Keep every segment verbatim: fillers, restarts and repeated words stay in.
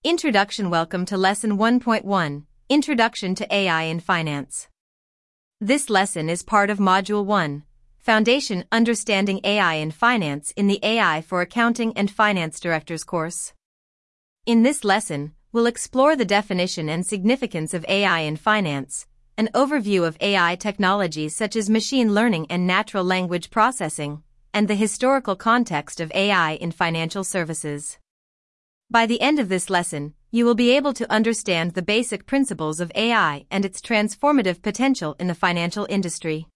Introduction. Welcome to Lesson one point one, Introduction to A I in Finance. This lesson is part of Module one, Foundation Understanding A I in Finance in the A I for Accounting and Finance Directors course. In this lesson, we'll explore the definition and significance of A I in finance, an overview of A I technologies such as machine learning and natural language processing, and the historical context of A I in financial services. By the end of this lesson, you will be able to understand the basic principles of A I and its transformative potential in the financial industry.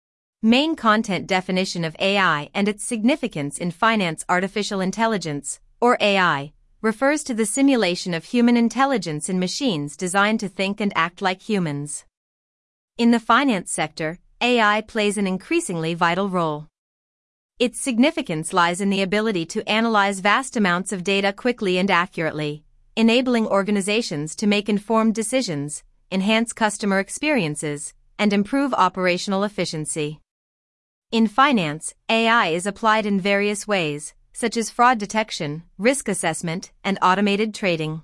Main content definition of A I and its significance in finance. Artificial intelligence, or A I, refers to the simulation of human intelligence in machines designed to think and act like humans. In the finance sector, A I plays an increasingly vital role. Its significance lies in the ability to analyze vast amounts of data quickly and accurately, enabling organizations to make informed decisions, enhance customer experiences, and improve operational efficiency. In finance, A I is applied in various ways, such as fraud detection, risk assessment, and automated trading.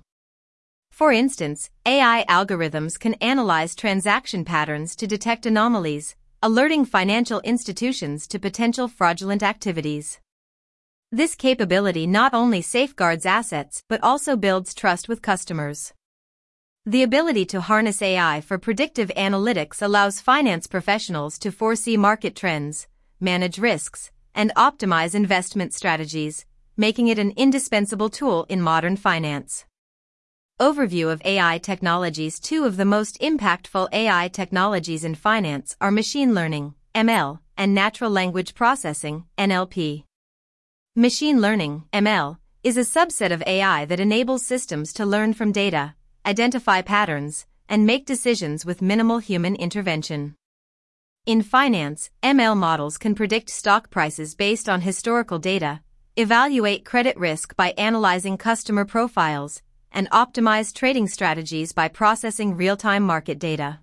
For instance, A I algorithms can analyze transaction patterns to detect anomalies, alerting financial institutions to potential fraudulent activities. This capability not only safeguards assets but also builds trust with customers. The ability to harness A I for predictive analytics allows finance professionals to foresee market trends, manage risks, and optimize investment strategies, making it an indispensable tool in modern finance. Overview of A I technologies. Two of the most impactful A I technologies in finance are machine learning, M L, and natural language processing, N L P. Machine learning, M L, is a subset of A I that enables systems to learn from data, identify patterns, and make decisions with minimal human intervention. In finance, M L models can predict stock prices based on historical data, evaluate credit risk by analyzing customer profiles, and optimize trading strategies by processing real-time market data.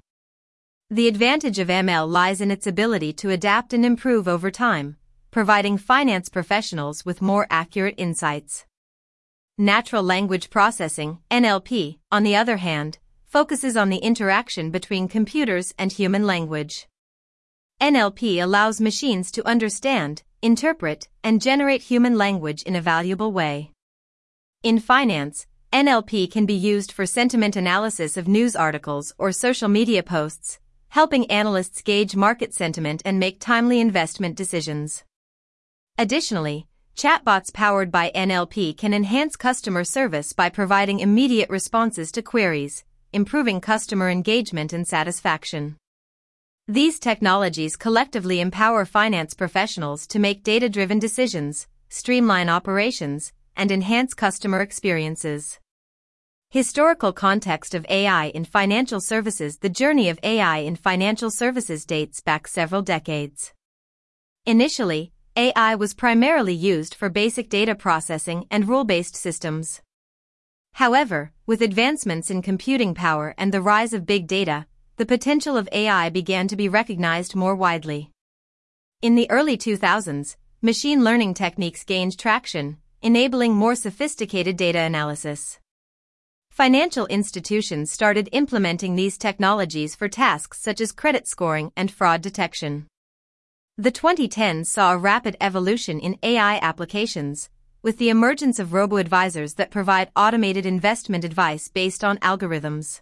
The advantage of M L lies in its ability to adapt and improve over time, providing finance professionals with more accurate insights. Natural language processing, N L P, on the other hand, focuses on the interaction between computers and human language. N L P allows machines to understand, interpret, and generate human language in a valuable way. In finance, N L P can be used for sentiment analysis of news articles or social media posts, helping analysts gauge market sentiment and make timely investment decisions. Additionally, chatbots powered by N L P can enhance customer service by providing immediate responses to queries, improving customer engagement and satisfaction. These technologies collectively empower finance professionals to make data-driven decisions, streamline operations, and enhance customer experiences. Historical context of A I in financial services. The journey of A I in financial services dates back several decades. Initially, A I was primarily used for basic data processing and rule-based systems. However, with advancements in computing power and the rise of big data, the potential of A I began to be recognized more widely. In the early two thousands, machine learning techniques gained traction, enabling more sophisticated data analysis. Financial institutions started implementing these technologies for tasks such as credit scoring and fraud detection. The twenty tens saw a rapid evolution in A I applications, with the emergence of robo-advisors that provide automated investment advice based on algorithms.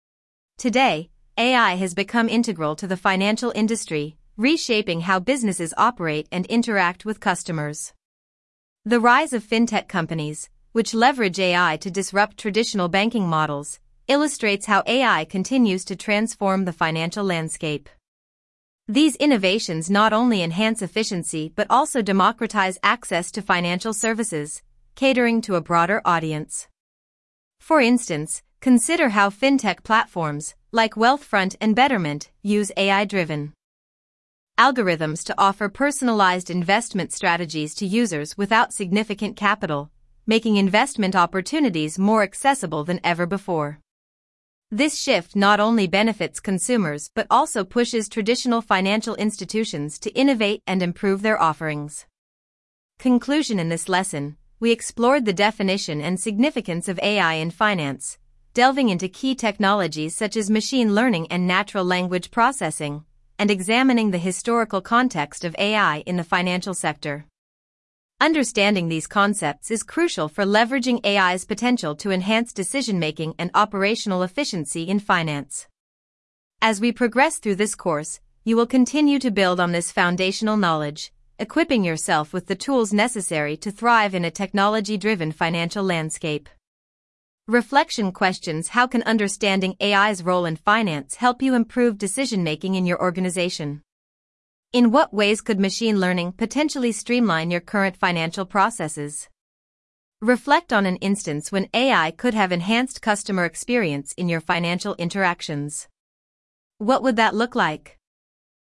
Today, A I has become integral to the financial industry, reshaping how businesses operate and interact with customers. The rise of fintech companies, which leverage A I to disrupt traditional banking models, illustrates how A I continues to transform the financial landscape. These innovations not only enhance efficiency but also democratize access to financial services, catering to a broader audience. For instance, consider how fintech platforms, like Wealthfront and Betterment, use A I-driven algorithms to offer personalized investment strategies to users without significant capital, making investment opportunities more accessible than ever before. This shift not only benefits consumers but also pushes traditional financial institutions to innovate and improve their offerings. Conclusion. In this lesson, we explored the definition and significance of A I in finance, delving into key technologies such as machine learning and natural language processing, and examining the historical context of A I in the financial sector. Understanding these concepts is crucial for leveraging A I's potential to enhance decision-making and operational efficiency in finance. As we progress through this course, you will continue to build on this foundational knowledge, equipping yourself with the tools necessary to thrive in a technology-driven financial landscape. Reflection questions: how can understanding A I's role in finance help you improve decision-making in your organization? In what ways could machine learning potentially streamline your current financial processes? Reflect on an instance when A I could have enhanced customer experience in your financial interactions. What would that look like?